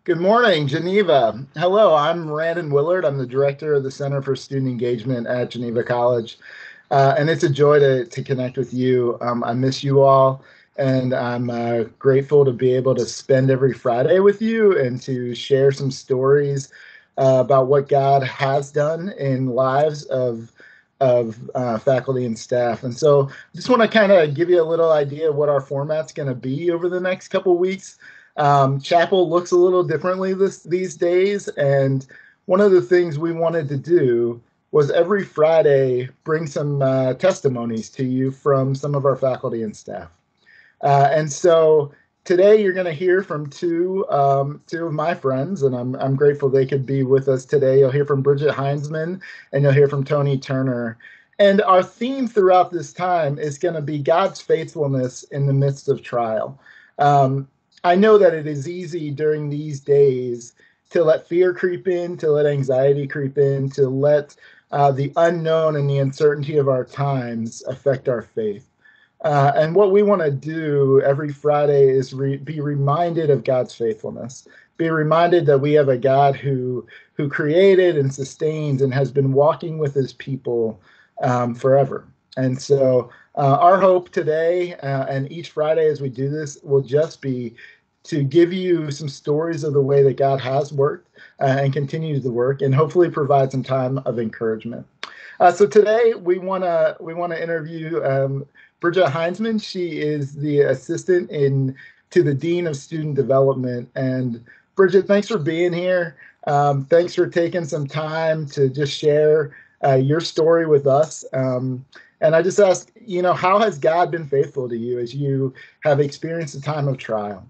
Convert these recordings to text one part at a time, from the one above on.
Good morning, Geneva. Hello, I'm Randon Willard. I'm the director of the Center for Student Engagement at Geneva College. And it's a joy to connect with you. I miss you all, and I'm grateful to be able to spend every Friday with you and to share some stories about what God has done in lives of faculty and staff. And so I just want to kind of give you a little idea of what our format's going to be over the next couple of weeks. Chapel looks a little differently these days, and one of the things we wanted to do was every Friday bring some testimonies to you from some of our faculty and staff. And so today you're going to hear from two of my friends, and I'm grateful they could be with us today. You'll hear from Bridget Heinzman, and you'll hear from Tony Turner. And our theme throughout this time is going to be God's faithfulness in the midst of trial. I know that it is easy during these days to let fear creep in, to let anxiety creep in, to let the unknown and the uncertainty of our times affect our faith. And what we want to do every Friday is be reminded of God's faithfulness, be reminded that we have a God who created and sustains and has been walking with his people forever. And so our hope today and each Friday as we do this will just be to give you some stories of the way that God has worked and continues to work, and hopefully provide some time of encouragement. So today we want to interview Bridget Heinzman. She is the assistant to the Dean of Student Development. And Bridget, thanks for being here. Thanks for taking some time to just share your story with us. And I just ask, how has God been faithful to you as you have experienced a time of trial?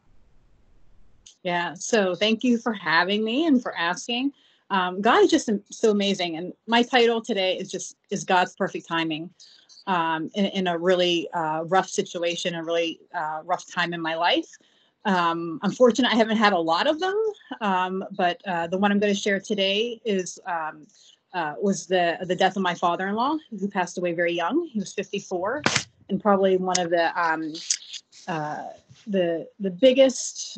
Yeah, so thank you for having me and for asking. God is just so amazing. And my title today is God's perfect timing in a really rough situation, a really rough time in my life. Unfortunately, I haven't had a lot of them, but the one I'm going to share today was the death of my father-in-law, who passed away very young. He was 54, and probably one of the biggest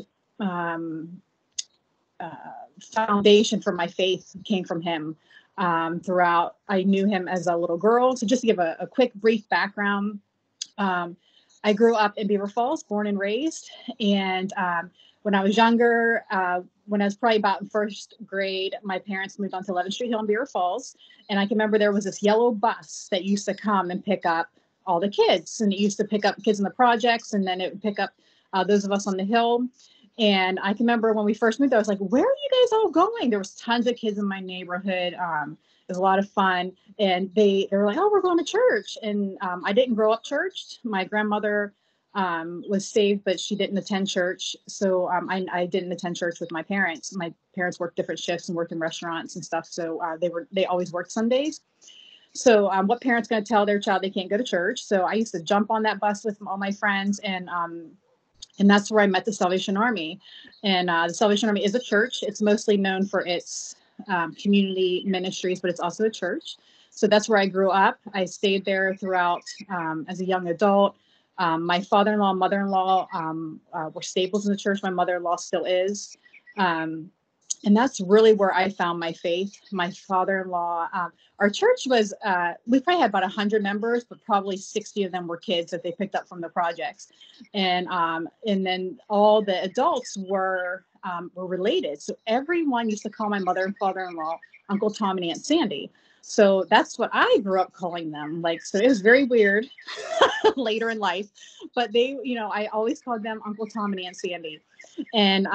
foundation for my faith came from him. Throughout, I knew him as a little girl. So just to give a quick, brief background, I grew up in Beaver Falls, born and raised. And when I was younger, when I was probably about in first grade, my parents moved on to 11th Street Hill in Beaver Falls. And I can remember there was this yellow bus that used to come and pick up all the kids. And it used to pick up kids in the projects, and then it would pick up those of us on the hill. And I can remember when we first moved there, I was like, where are you guys all going? There was tons of kids in my neighborhood. It was a lot of fun. And they were like, oh, we're going to church. And I didn't grow up churched. My grandmother was saved, but she didn't attend church. So I didn't attend church with my parents. My parents worked different shifts and worked in restaurants and stuff. So they always worked Sundays. So what parents going to tell their child they can't go to church? So I used to jump on that bus with all my friends, and that's where I met the Salvation Army. And the Salvation Army is a church. It's mostly known for its community ministries, but it's also a church. So that's where I grew up. I stayed there throughout as a young adult. My father-in-law and mother-in-law were staples in the church. My mother-in-law still is. And that's really where I found my faith. My father-in-law, our church was, we probably had about 100 members, but probably 60 of them were kids that they picked up from the projects. And then all the adults were related. So everyone used to call my mother and father-in-law Uncle Tom and Aunt Sandy. So that's what I grew up calling them. So it was very weird later in life, but I always called them Uncle Tom and Aunt Sandy. And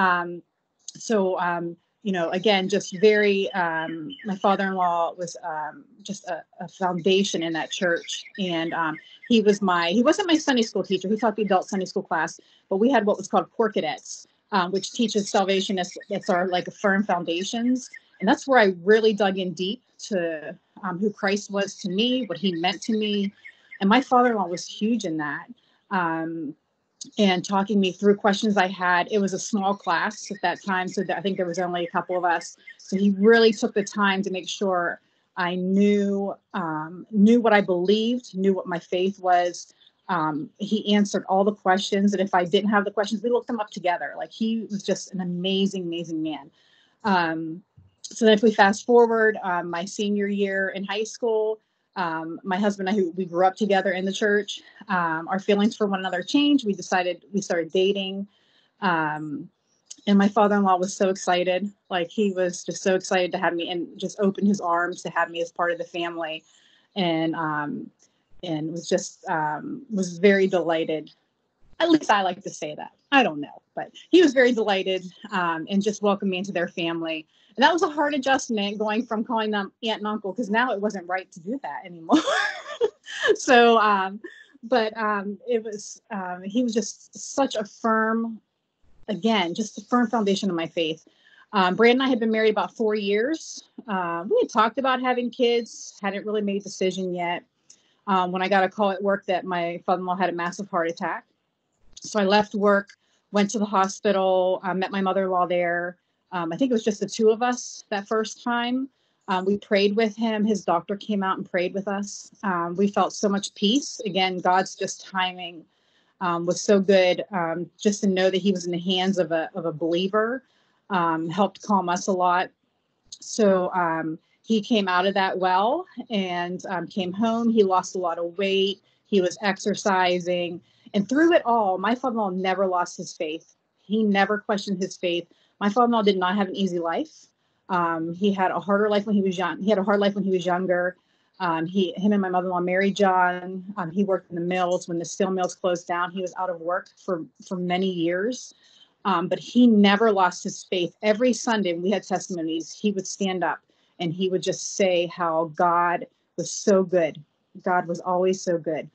again, just very, my father-in-law was just a foundation in that church. And he wasn't my Sunday school teacher. He taught the adult Sunday school class, but we had what was called Core Cadets, which teaches salvationists. That's our firm foundations. And that's where I really dug in deep to who Christ was to me, what he meant to me. And my father-in-law was huge in that. And talking me through questions I had. It was a small class at that time, so I think there was only a couple of us. So he really took the time to make sure I knew what I believed, knew what my faith was, He answered all the questions. And if I didn't have the questions, we looked them up together. Like, he was just an amazing, amazing man. So then if we fast forward, my senior year in high school, my husband and I, who we grew up together in the church, our feelings for one another changed. We started dating. And my father-in-law was so excited. Like, he was just so excited to have me and just opened his arms to have me as part of the family. And was very delighted. At least I like to say that. I don't know, but he was very delighted, and just welcomed me into their family. And that was a hard adjustment, going from calling them aunt and uncle, because now it wasn't right to do that anymore. So, it was, he was just such a firm, again, just a firm foundation of my faith. Brandon and I had been married about 4 years. We had talked about having kids, hadn't really made a decision yet. When I got a call at work that my father-in-law had a massive heart attack. So I left work, went to the hospital, met my mother-in-law there. I think it was just the two of us that first time. We prayed with him. His doctor came out and prayed with us. We felt so much peace. Again, God's just timing was so good. Just to know that he was in the hands of a believer helped calm us a lot. So he came out of that well, and came home. He lost a lot of weight. He was exercising. And through it all, my father-in-law never lost his faith. He never questioned his faith. My father-in-law did not have an easy life. He had a harder life when he was young. He had a hard life when he was younger. Him and my mother-in-law married John. He worked in the mills. When the steel mills closed down, he was out of work for many years. But he never lost his faith. Every Sunday when we had testimonies, he would stand up and he would just say how God was so good. God was always so good.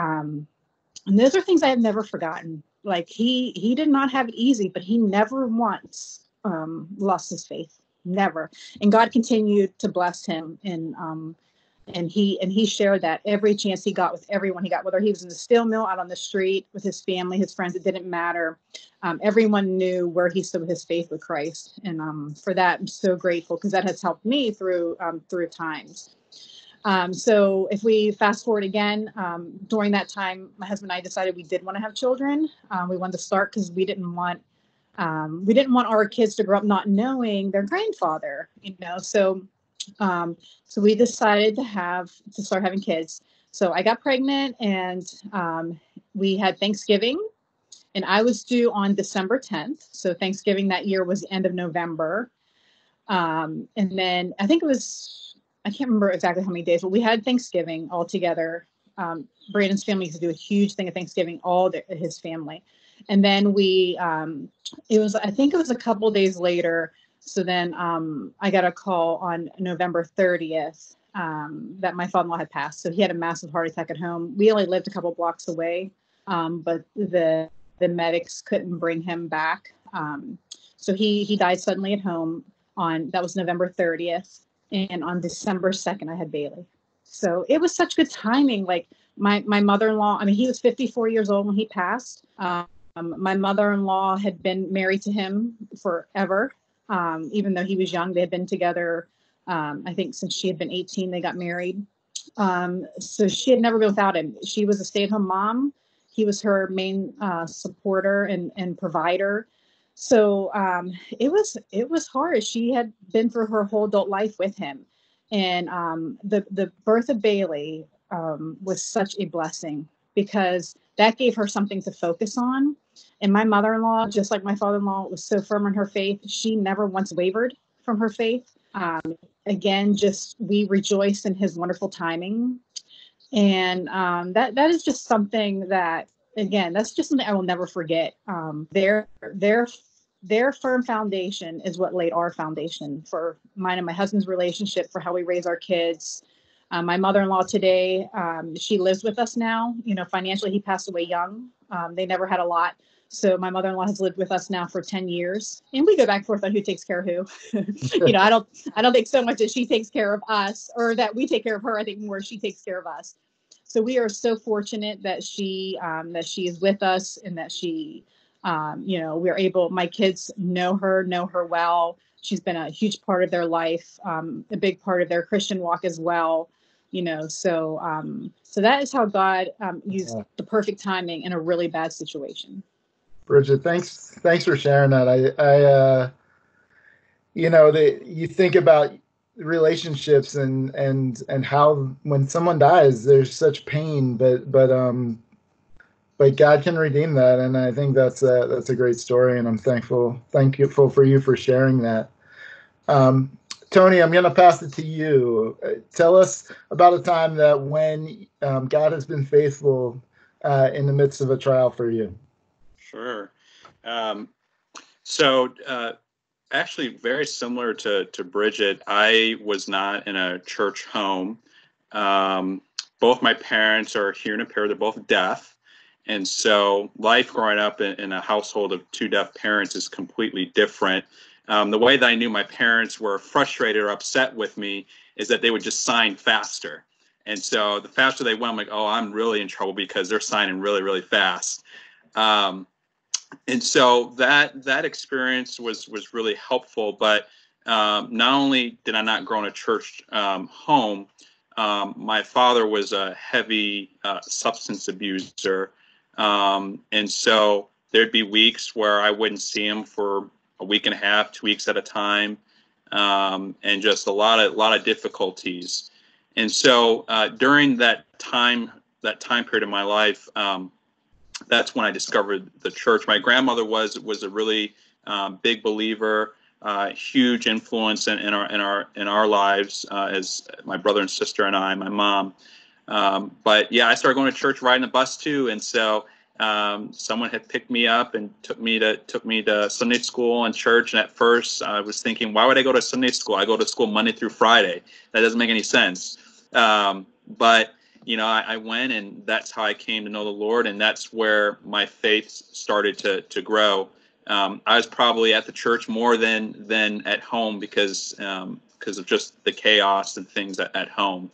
And those are things I have never forgotten. Like, he did not have it easy, but he never once lost his faith. Never. And God continued to bless him. And he shared that every chance he got with everyone he got, whether he was in the steel mill, out on the street with his family, his friends, it didn't matter. Everyone knew where he stood with his faith with Christ. And for that, I'm so grateful, because that has helped me through times. So if we fast forward again, during that time, my husband and I decided we did want to have children. We wanted to start because we didn't want our kids to grow up not knowing their grandfather, So we decided to start having kids. So I got pregnant, and we had Thanksgiving, and I was due on December 10th. So Thanksgiving that year was the end of November. And then I think I can't remember exactly how many days, but we had Thanksgiving all together. Brandon's family used to do a huge thing at Thanksgiving, his family. And then I think it was a couple days later. So then I got a call on November 30th that my father-in-law had passed. So he had a massive heart attack at home. We only lived a couple blocks away, but the medics couldn't bring him back. So he died suddenly at home that was November 30th. And on December 2nd, I had Bailey. So it was such good timing. Like, my mother-in-law, I mean, he was 54 years old when he passed. My mother-in-law had been married to him forever. Even though he was young, they had been together. I think since she had been 18, they got married. So she had never been without him. She was a stay-at-home mom. He was her main supporter and provider. So it was hard. She had been through her whole adult life with him. And the birth of Bailey was such a blessing, because that gave her something to focus on. And my mother-in-law, just like my father-in-law, was so firm in her faith. She never once wavered from her faith. Again, just we rejoiced in his wonderful timing. And that is just something that, again, that's just something I will never forget. Their firm foundation is what laid our foundation for mine and my husband's relationship, for how we raise our kids. My mother-in-law today, she lives with us now. Financially, he passed away young. They never had a lot. So my mother-in-law has lived with us now for 10 years, and we go back and forth on who takes care of who. I don't think so much that she takes care of us or that we take care of her. I think more she takes care of us. So we are so fortunate that she is with us, and that she, we're able, my kids know her well. She's been a huge part of their life, a big part of their Christian walk as well. So that is how God used the perfect timing in a really bad situation. Bridget, thanks for sharing that. You think about relationships and how when someone dies, there's such pain, but God can redeem that, and I think that's a great story, and I'm thankful for you for sharing that. Tony, I'm going to pass it to you. Tell us about a time that when God has been faithful in the midst of a trial for you. Sure. Actually, very similar to Bridget, I was not in a church home. Both my parents are hearing impaired. They're both deaf. And so life growing up in a household of two deaf parents is completely different. The way that I knew my parents were frustrated or upset with me is that they would just sign faster. And so the faster they went, I'm like, oh, I'm really in trouble because they're signing really, really fast. And so that experience was really helpful. But not only did I not grow in a church home, my father was a heavy substance abuser. And so there'd be weeks where I wouldn't see him for a week and a half, 2 weeks at a time, and just a lot of difficulties. And so during that time period of my life, that's when I discovered the church. My grandmother was a really big believer, huge influence in our lives as my brother and sister and I, my mom. But yeah, I started going to church riding the bus too, and so someone had picked me up and took me to Sunday school and church. And at first, I was thinking, why would I go to Sunday school? I go to school Monday through Friday. That doesn't make any sense. But I went, and that's how I came to know the Lord, and that's where my faith started to grow. I was probably at the church more than at home because of just the chaos and things at home.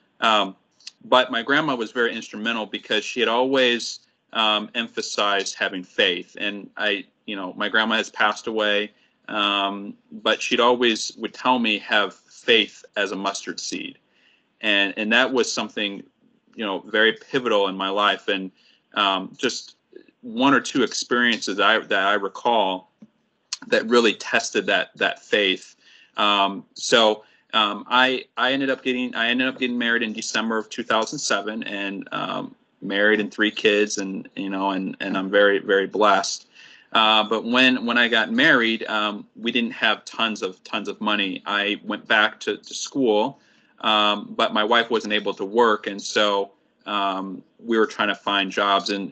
But my grandma was very instrumental because she had always emphasized having faith. And my grandma has passed away, but she'd always would tell me have faith as a mustard seed. And that was something, very pivotal in my life. And just one or two experiences that I recall that really tested that faith. I ended up getting married in December of 2007, and married and 3 kids, and I'm very, very blessed. But when I got married, we didn't have tons of money. I went back to school, but my wife wasn't able to work, and so we were trying to find jobs, and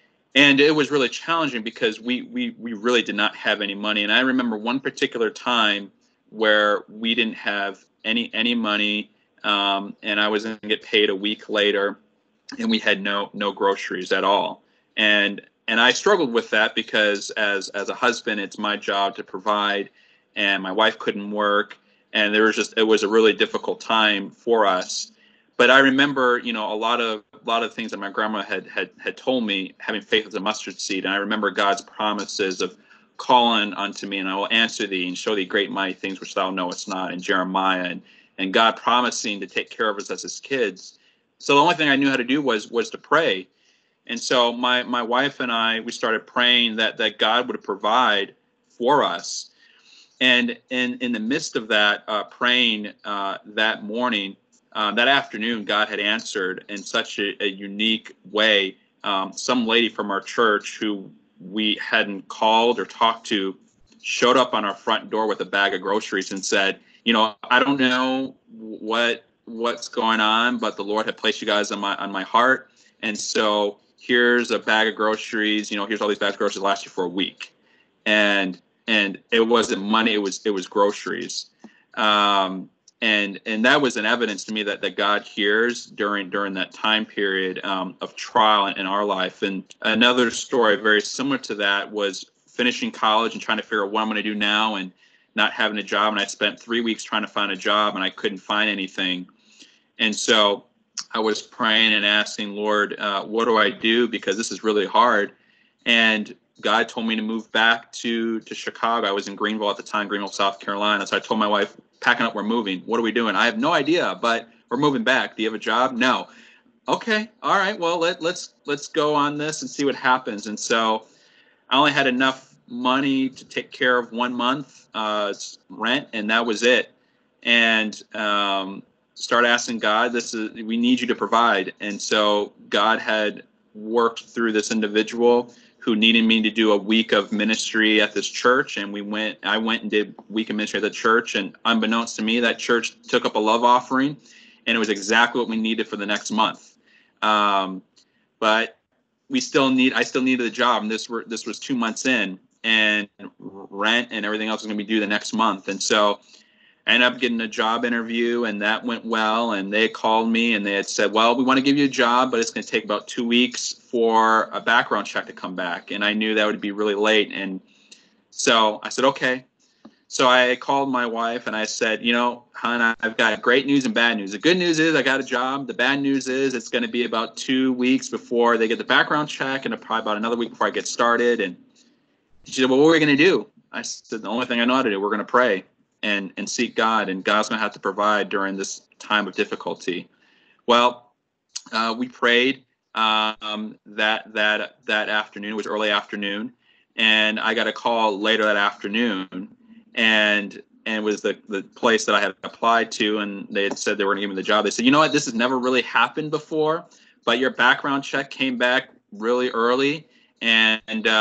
it was really challenging because we really did not have any money. And I remember one particular time where we didn't have any money, and I was going to get paid a week later, and we had no groceries at all. And I struggled with that because as a husband, it's my job to provide, and my wife couldn't work, and it was a really difficult time for us. But I remember, a lot of things that my grandma had told me, having faith as a mustard seed. And I remember God's promises of calling unto me, and I will answer thee and show thee great mighty things which thou knowest not, in Jeremiah, and God promising to take care of us as his kids. So the only thing I knew how to do was to pray. And so my wife and I, we started praying that God would provide for us. And in the midst of that, praying that morning, that afternoon, God had answered in such a unique way. Some lady from our church who we hadn't called or talked to showed up on our front door with a bag of groceries and said, I don't know what's going on, but the Lord had placed you guys on my heart. And so here's a bag of groceries, here's all these bags of groceries that last you for a week. And it wasn't money, it was groceries. And that was an evidence to me that God hears during that time period of trial in our life. And another story very similar to that was finishing college and trying to figure out what I'm going to do now and not having a job. And I spent 3 weeks trying to find a job, and I couldn't find anything. And so I was praying and asking, Lord, what do I do? Because this is really hard. And God told me to move back to Chicago. I was in Greenville at the time, Greenville, South Carolina. So I told my wife, packing up, we're moving. What are we doing? I have no idea, but we're moving back. Do you have a job? No. Okay. All right. Well, let's go on this and see what happens. And so I only had enough money to take care of 1 month rent, and that was it. And start asking God, we need you to provide. And so God had worked through this individual who needed me to do a week of ministry at this church. And I went and did a week of ministry at the church. And unbeknownst to me, that church took up a love offering, and it was exactly what we needed for the next month. But I still needed a job. And this was 2 months in, and rent and everything else was going to be due the next month. And so I ended up getting a job interview, and that went well. And they called me and they had said, well, we want to give you a job, but it's going to take about 2 weeks for a background check to come back. And I knew that would be really late. And so I said, okay. So I called my wife and I said, hon, I've got great news and bad news. The good news is I got a job. The bad news is it's going to be about 2 weeks before they get the background check, and probably about another week before I get started. And she said, well, what are we going to do? I said, the only thing I know how to do, we're going to pray and seek God, and God's going to have to provide during this time of difficulty. Well, we prayed that afternoon. It was early afternoon, and I got a call later that afternoon, and it was the place that I had applied to, and they had said they were going to give me the job. They said, you know what, this has never really happened before, but your background check came back really early, and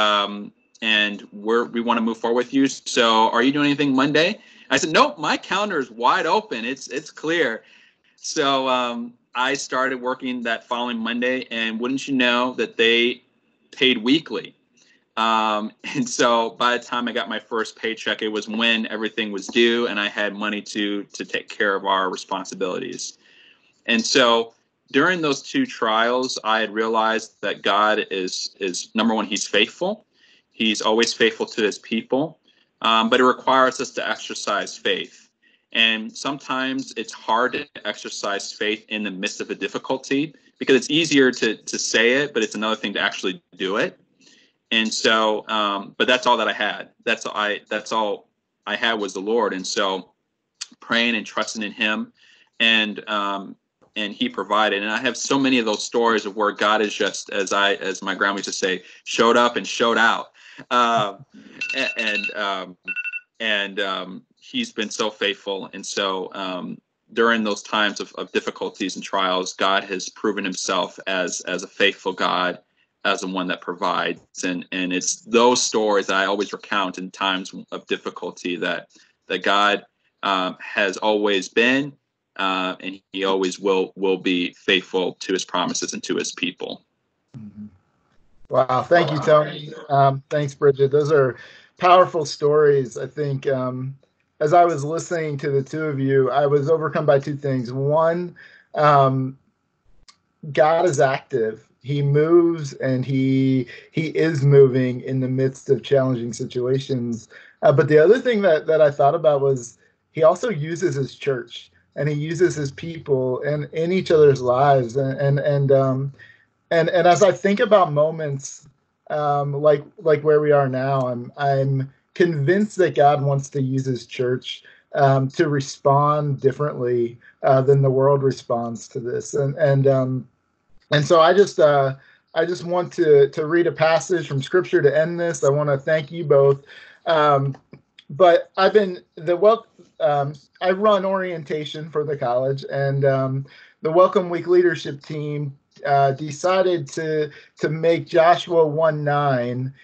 we want to move forward with you. So are you doing anything Monday? I said, nope, my calendar is wide open. It's clear. So I started working that following Monday, and wouldn't you know that they paid weekly. And so by the time I got my first paycheck, it was when everything was due and I had money to take care of our responsibilities. And so during those 2 trials, I had realized that God is number one, he's faithful. He's always faithful to his people. But it requires us to exercise faith. And sometimes it's hard to exercise faith in the midst of a difficulty, because it's easier to say it, but it's another thing to actually do it. And so, but that's all that I had. That's all I had was the Lord. And so praying and trusting in him, and he provided. And I have so many of those stories of where God is just, as my grandma used to say, showed up and showed out. He's been so faithful. And so during those times of difficulties and trials, God has proven himself as a faithful God, as the one that provides. And it's those stories that I always recount in times of difficulty that God has always been, and he always will be faithful to his promises and to his people. Mm-hmm. Wow. Thank you, Tony. Thanks, Bridget. Those are powerful stories. I think as I was listening to the 2 of you, I was overcome by 2 things. One, God is active. He moves, and he is moving in the midst of challenging situations. But the other thing that I thought about was he also uses his church, and he uses his people and in each other's lives. And as I think about moments like where we are now, I'm convinced that God wants to use his church to respond differently than the world responds to this. And so I just want to read a passage from Scripture to end this. I want to thank you both. But I've been I run orientation for the college, and the Welcome Week leadership team decided to make Joshua 1:9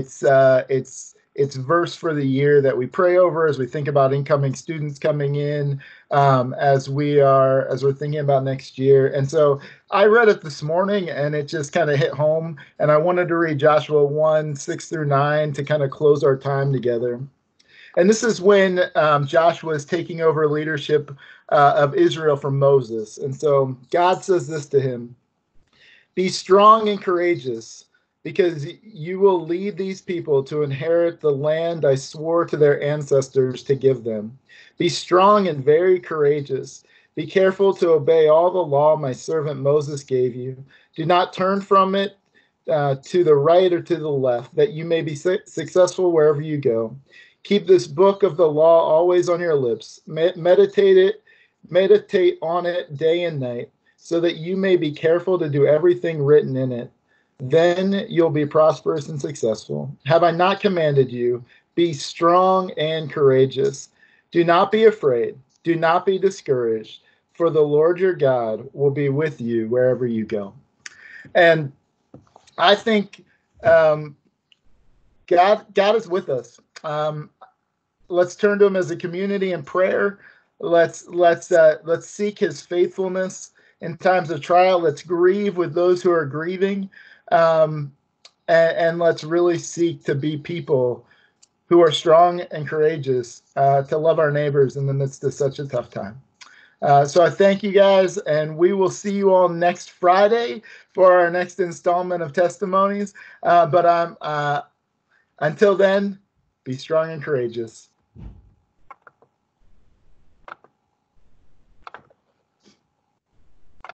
its verse for the year that we pray over as we think about incoming students coming in, as we're thinking about next year. And so I read it this morning, and it just kind of hit home. And I wanted to read Joshua 1:6-9 to kind of close our time together. And this is when Joshua is taking over leadership of Israel from Moses. And so God says this to him: "Be strong and courageous, because you will lead these people to inherit the land I swore to their ancestors to give them. Be strong and very courageous. Be careful to obey all the law my servant Moses gave you. Do not turn from it to the right or to the left, that you may be successful wherever you go. Keep this book of the law always on your lips. Meditate Meditate on it day and night, so that you may be careful to do everything written in it. Then you'll be prosperous and successful. Have I not commanded you? Be strong and courageous. Do not be afraid. Do not be discouraged, for the Lord your God will be with you wherever you go. And I think God is with us. Let's turn to Him as a community in prayer. Let's seek His faithfulness in times of trial. Let's grieve with those who are grieving, and let's really seek to be people who are strong and courageous, to love our neighbors in the midst of such a tough time. So I thank you guys, and we will see you all next Friday for our next installment of testimonies. But until then, be strong and courageous.